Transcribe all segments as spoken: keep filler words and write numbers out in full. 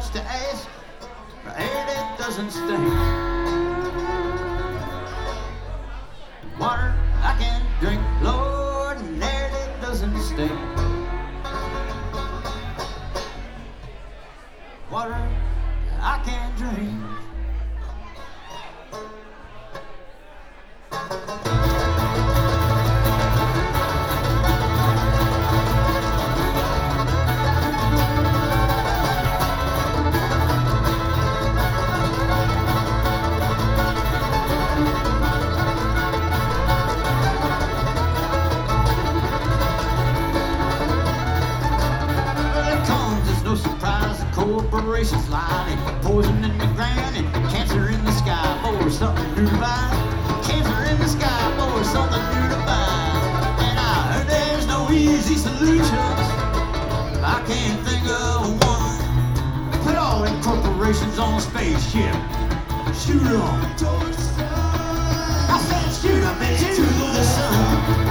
much to ask for air that doesn't stink. Water I can drink, Lord, and air that doesn't stink. Water I can drink. Corporations lying, poison in the ground and cancer in the sky. For something new to buy, cancer in the sky. For something new to buy. And I heard there's no easy solutions. I can't think of one. Put all them corporations on a spaceship. Shoot them towards the sun. I said shoot them into the sun.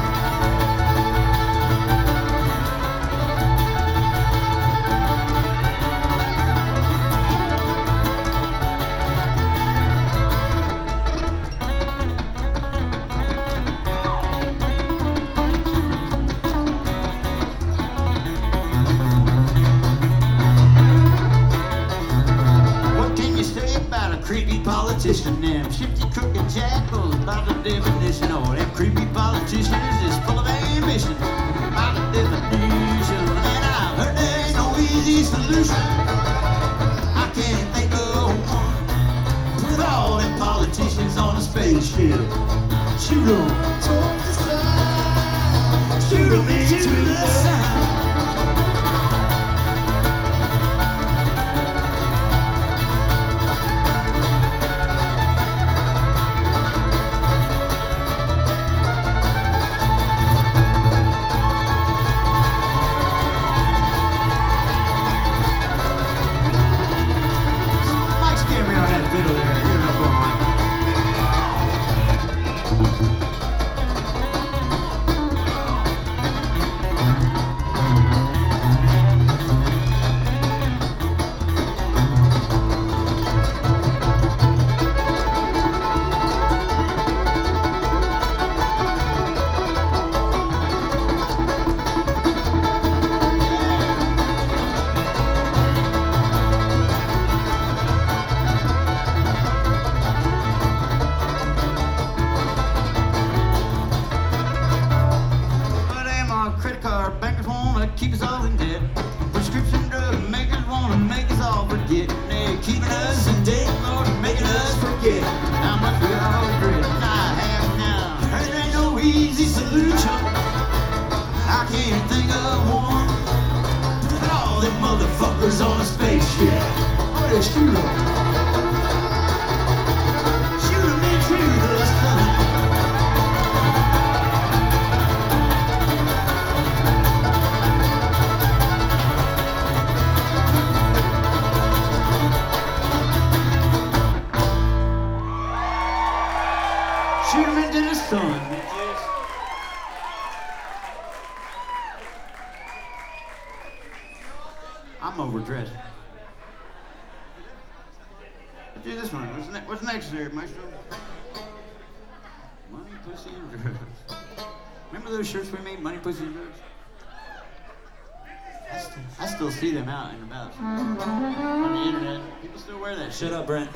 Creepy politician, them shifty crooked jackals, by the definition. Oh, them creepy politicians is full of ambition, by the definition. And I've heard there ain't no easy solution. I can't think of one. Put all them politicians on a spaceship. Shoot them towards the sun. Shoot them into the sun. Keep us all in debt. Prescription drug makers wanna make us all forget. They're keeping us in debt, Lord, making us forget how much we all regret. And I have now heard there ain't no easy solution. I can't think of one. Put all them motherfuckers on a spaceship. What a shoot 'em. Shoot 'em into the sun. Shoot 'em into the sun, bitches. I'm overdressed. Let's do this one. What's, ne what's next there, Maestro? Money, pussy, and drugs. Remember those shirts we made, Money, Pussy, and Drugs? I still, I still see them out and about on the internet. People still wear that shit. Shut up, Brent.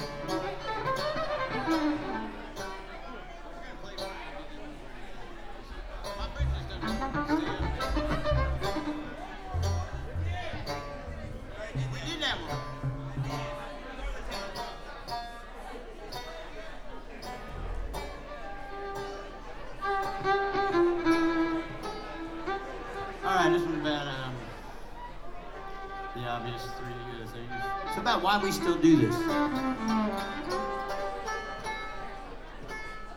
Alright, this one's about um, the obvious three uh, things. It's about why we still do this.